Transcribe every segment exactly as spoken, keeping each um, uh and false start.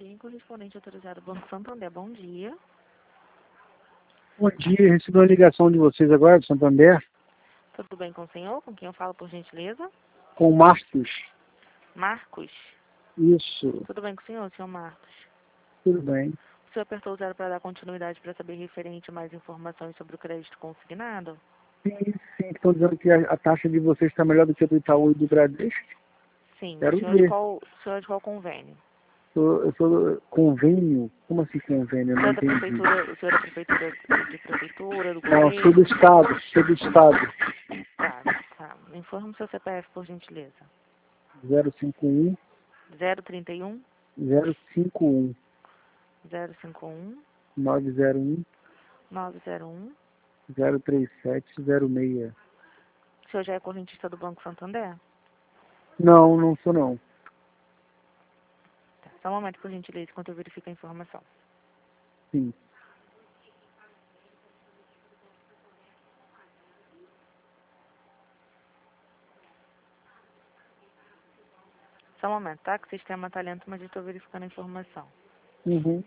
correspondente autorizado Banco Santander, bom dia. Bom dia, recebi uma ligação de vocês agora, do Santander. Tudo bem com o senhor? Com quem eu falo, por gentileza? Com o Marcos. Marcos? Isso. Tudo bem com o senhor, senhor Marcos? Tudo bem. O senhor apertou o zero para dar continuidade para saber referente a mais informações sobre o crédito consignado? Sim, sim, estão dizendo que a, a taxa de vocês está melhor do que a do Itaú e do Bradesco. Sim. Quero o senhor, de ver. qual, o senhor é de qual convênio? Eu, eu sou convênio? Como assim convênio? Eu O não senhor é da entendi. prefeitura, o senhor é da prefeitura, de prefeitura, do Não, governo? sou do Estado, sou do Estado. Tá, tá. Me informa o seu C P F, por gentileza. zero cinco um, zero trinta e um, zero cinco um, zero cinco um, nove zero um, nove zero um. zero três sete zero seis. O senhor já é correntista do Banco Santander? Não, não sou não. Tá. Só um momento, por gentileza, enquanto eu verifico a informação. Sim. Só um momento, tá? Que o sistema está lento, mas eu estou verificando a informação. Uhum.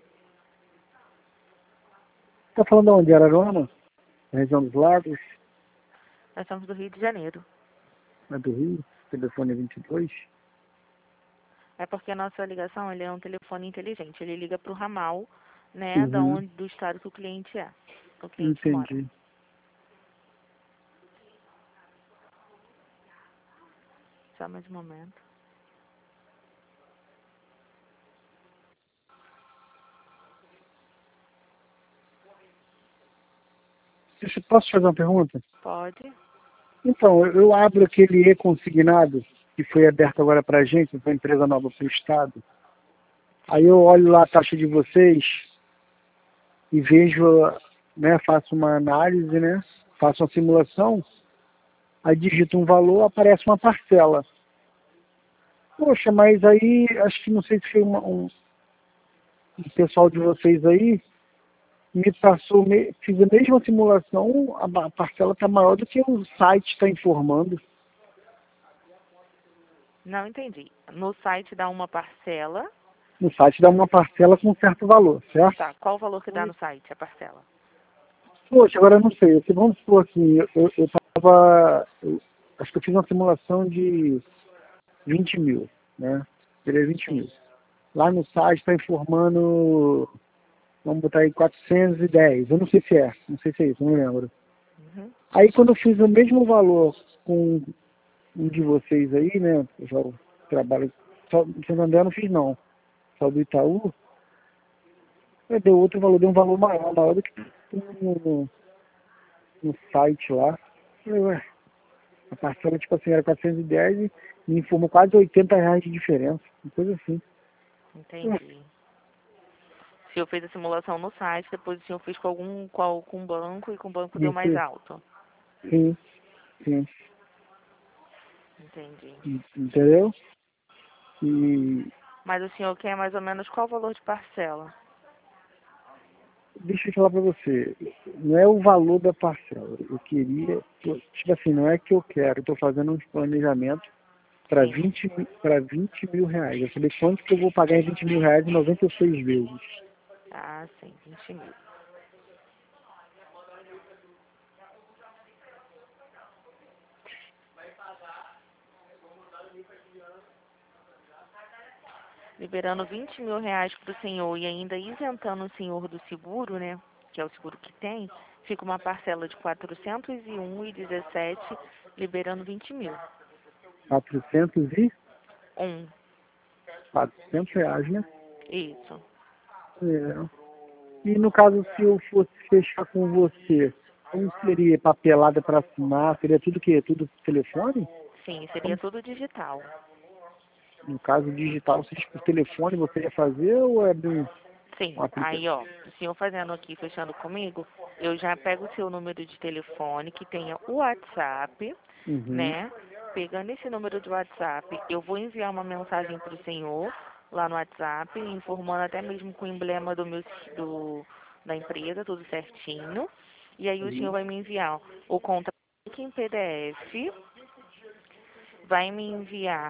Tá falando de onde? Araruama? Região dos Lagos? Nós somos do Rio de Janeiro. É do Rio? Telefone vinte e dois? É porque a nossa ligação, ele é um telefone inteligente. Ele liga para o ramal, né, da Uhum. onde, do estado que o cliente é, que o cliente mora. Entendi. Só mais um momento. Deixa, posso te fazer uma pergunta? Pode? Então, eu eu abro aquele e-consignado que foi aberto agora para a gente, para empresa nova para o Estado. Aí eu olho lá a taxa de vocês e vejo, né, faço uma análise, né, faço uma simulação, aí digito um valor, aparece uma parcela. Poxa, mas aí, acho que não sei se foi uma, um, um pessoal de vocês aí, me passou, me, fiz a mesma simulação, a, ba- a parcela está maior do que o site está informando. Não entendi. No site dá uma parcela. No site dá uma parcela com um certo valor, certo? Tá, qual o valor que dá no site, a parcela? Poxa, agora eu não sei. Se vamos supor assim, eu, eu, eu tava, eu, acho que eu fiz uma simulação de vinte mil, né? Seria vinte Sim. mil. Lá no site está informando, vamos botar aí quatrocentos e dez. Eu não sei se é, não sei se é isso, não lembro. Uhum. Aí quando eu fiz o mesmo valor com um de vocês aí, né? Eu já trabalho, só do Santander eu não fiz não, só do Itaú, aí deu outro valor, deu um valor maior, maior do que no, no, no site lá. Eu falei, ué, a parcela, tipo assim, era quatrocentos e dez e me informou quase oitenta reais de diferença. Uma coisa assim. Entendi. O senhor fez a simulação no site, depois o senhor fez com algum com, com um banco e com o banco deu mais Isso, alto. sim, sim. Entendi. Entendeu? E Mas o senhor quer mais ou menos qual o valor de parcela? deixa eu falar pra você, não é o valor da parcela. Eu queria, tipo assim, não é que eu quero, eu tô fazendo um planejamento para Sim. vinte para vinte mil reais. Eu falei, quanto que eu vou pagar em vinte mil reais em noventa e seis vezes? Ah, sim, vinte mil. Liberando vinte mil reais para o senhor e ainda isentando o senhor do seguro, né? Que é o seguro que tem, fica uma parcela de quatrocentos e um e dezessete, liberando vinte mil. quatrocentos e Um. quatrocentos reais, né? Isso. É. E no caso, se eu fosse fechar com você, como seria papelada para assinar? Seria tudo o quê? Tudo por telefone? Sim, seria Como, tudo digital. no caso digital, se por telefone você ia fazer ou é bem Sim, um aplicativo? aí ó, o senhor fazendo aqui, fechando comigo, eu já pego o seu número de telefone, que tenha o WhatsApp, Uhum. né? Pegando esse número de WhatsApp, eu vou enviar uma mensagem para o senhor lá no WhatsApp, informando até mesmo com o emblema do meu do, da empresa, tudo certinho. E aí o senhor Uhum. vai me enviar o contrato em P D F, vai me enviar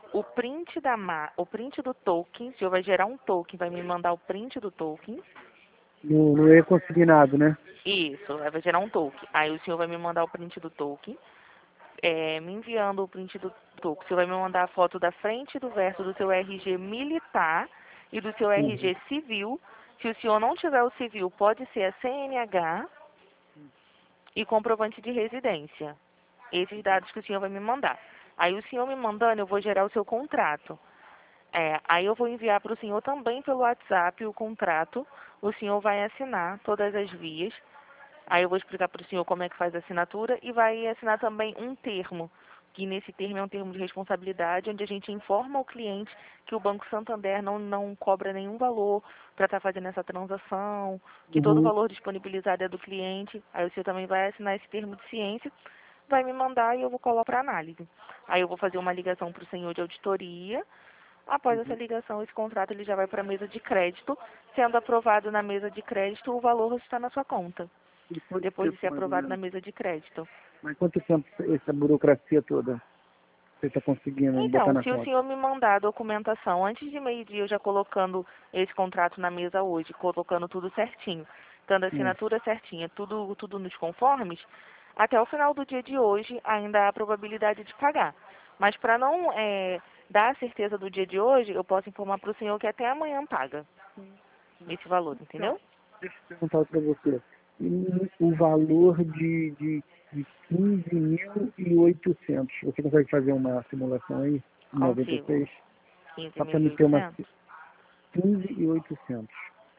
o print da ma o print do token, o senhor vai gerar um token, vai me mandar o print do token. No, no e-consignado, né? Isso, aí vai gerar um token. Aí o senhor vai me mandar o print do token. É, me enviando o print do token, o senhor vai me mandar a foto da frente e do verso do seu R G militar e do seu R G Uhum. civil. Se o senhor não tiver o civil, pode ser a C N H e comprovante de residência. Esses dados que o senhor vai me mandar. Aí o senhor me mandando, eu vou gerar o seu contrato. É, aí eu vou enviar para o senhor também pelo WhatsApp o contrato. O senhor vai assinar todas as vias. Aí eu vou explicar para o senhor como é que faz a assinatura e vai assinar também um termo, que nesse termo é um termo de responsabilidade, onde a gente informa ao cliente que o Banco Santander não, não cobra nenhum valor para estar fazendo essa transação, que todo o Uhum. valor disponibilizado é do cliente. Aí o senhor também vai assinar esse termo de ciência, vai me mandar e eu vou colocar para análise. Aí eu vou fazer uma ligação para o senhor de auditoria. Após essa ligação, esse contrato ele já vai para a mesa de crédito. Sendo aprovado na mesa de crédito, o valor está na sua conta. E quanto Depois de tempo, ser mais ou aprovado na menos? mesa de crédito. Mas quanto tempo essa burocracia toda você está conseguindo botar Então, na se o conta? senhor me mandar a documentação antes de meio-dia, eu já colocando esse contrato na mesa hoje, colocando tudo certinho, dando a Hum. assinatura certinha, tudo, tudo nos conformes, até o final do dia de hoje ainda há probabilidade de pagar. Mas para não é, dar a certeza do dia de hoje, eu posso informar para o senhor que até amanhã paga esse valor, Então, entendeu? deixa eu perguntar para você. E o valor de, de, de quinze mil e oitocentos, você consegue fazer uma simulação aí? noventa e Consigo. seis quinze Só para mil e me ter uma oitocentos quinze mil e oitocentos.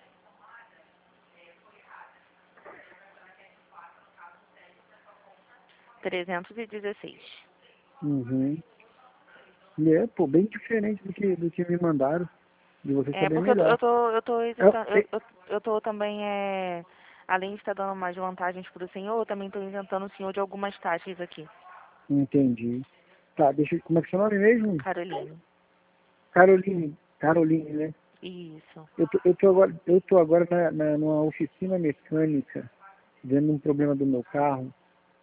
trezentos e dezesseis. Uhum. E é, pô, bem diferente do que, do que me mandaram. De você É, saber porque eu tô, melhor. eu tô, eu tô hesitando, É, eu, é, eu, eu tô também, é, além de estar dando mais vantagens para o senhor, eu também estou isentando o senhor de algumas taxas aqui. entendi. Tá, deixa eu, como é que é o seu nome mesmo? Caroline. Caroline. Caroline, né? Isso. Eu tô, eu tô agora, eu tô agora na, na, numa oficina mecânica, vendo um problema do meu carro.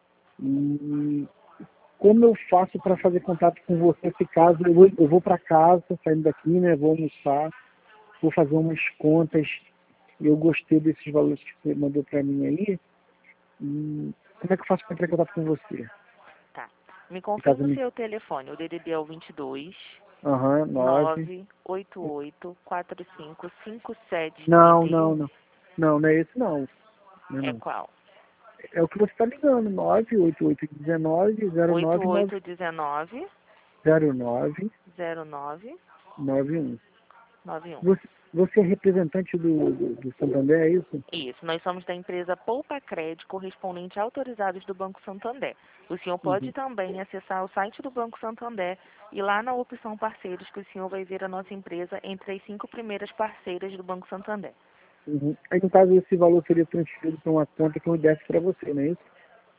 E como eu faço para fazer contato com você, se caso eu vou, eu vou para casa, saindo daqui, né? Vou almoçar, vou fazer umas contas. Eu gostei desses valores que você mandou para mim aí. E como é que eu faço para entrar em contato com você? Tá. Me Se caso confirma o me. seu telefone. O D D D é o vinte e dois, Aham, nove. nove oito oito quatro cinco cinco sete Não, nove não, um. não. Não, não é esse não. Não, é É não. qual? É o que você está ligando, nove oito oito um nove zero oito nove nove oito um nove zero nove zero nove nove um. nove um. Você, você é representante do, do, do Santander, é isso? Isso, nós somos da empresa Poupa Crédito, correspondente autorizados do Banco Santander. O senhor pode Uhum, também acessar o site do Banco Santander e lá na opção parceiros que o senhor vai ver a nossa empresa entre as cinco primeiras parceiras do Banco Santander. uhum. Aí, no caso, esse valor seria transferido para uma conta que eu desse para você, não é isso?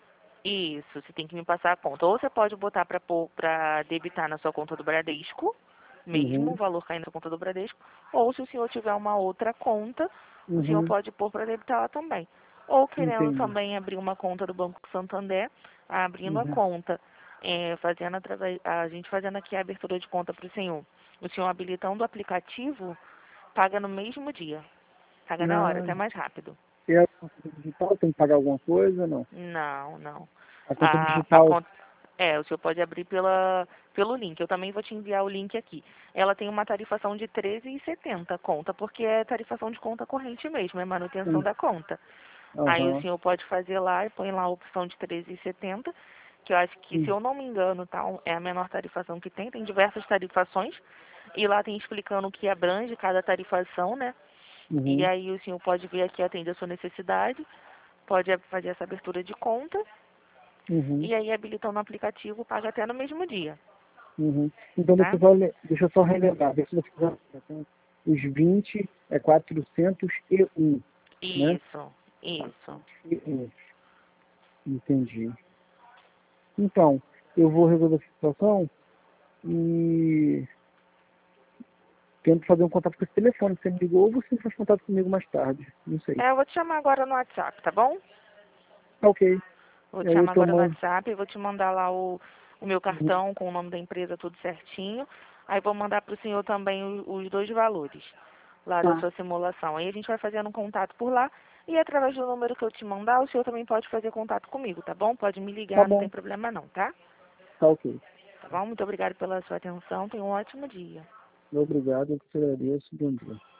Isso, você tem que me passar a conta. Ou você pode botar para debitar na sua conta do Bradesco, mesmo o Uhum, valor caindo na sua conta do Bradesco, ou se o senhor tiver uma outra conta, o senhor uhum, pode pôr para debitar lá também. Ou querendo entendi. também abrir uma conta do Banco Santander, abrindo a Uhum, conta, é, fazendo através, a gente fazendo aqui a abertura de conta para o senhor. O senhor habilitando o aplicativo, paga no mesmo dia. Paga na hora, ah, até mais rápido. e a conta digital tem que pagar alguma coisa ou não? Não, não. A conta A, a digital. conta, é, o senhor pode abrir pela, pelo link. Eu também vou te enviar o link aqui. Ela tem uma tarifação de treze reais e setenta centavos conta, porque é tarifação de conta corrente mesmo, é manutenção Hum, da conta. Aí o Aham. senhor pode fazer lá e põe lá a opção de treze reais e setenta centavos, que eu acho que, se Hum, eu não me engano, tá, um- é a menor tarifação que tem. Tem diversas tarifações. E lá tem explicando o que abrange cada tarifação, né? E Uhum, aí o senhor pode ver aqui, atende a sua necessidade, pode fazer essa abertura de conta uhum, e aí habilitam no aplicativo, paga até no mesmo dia, uhum. Então, deixa tá? eu só, le- deixa eu só relembrar. Ver se você quiser. Então, os vinte é quatrocentos e um, né? Isso, isso. quatrocentos e um. Entendi. Então, eu vou resolver essa situação e tento fazer um contato com esse telefone que você me ligou, ou você faz contato comigo mais tarde. Não sei. É, eu vou te chamar agora no WhatsApp, tá bom? Tá ok. Vou te Aí eu chamar agora no tomo. WhatsApp e vou te mandar lá o, o meu Uhum, cartão com o nome da empresa tudo certinho. Aí vou mandar para o senhor também o- os dois valores lá da Tá, sua simulação. Aí a gente vai fazendo um contato por lá e através do número que eu te mandar, o senhor também pode fazer contato comigo, tá bom? Pode me tá ligar, não tem bom, problema não, tá? tá ok. Tá bom? Muito obrigada pela sua atenção. Tenha um ótimo dia. Obrigado, eu que te agradeço. Bom dia.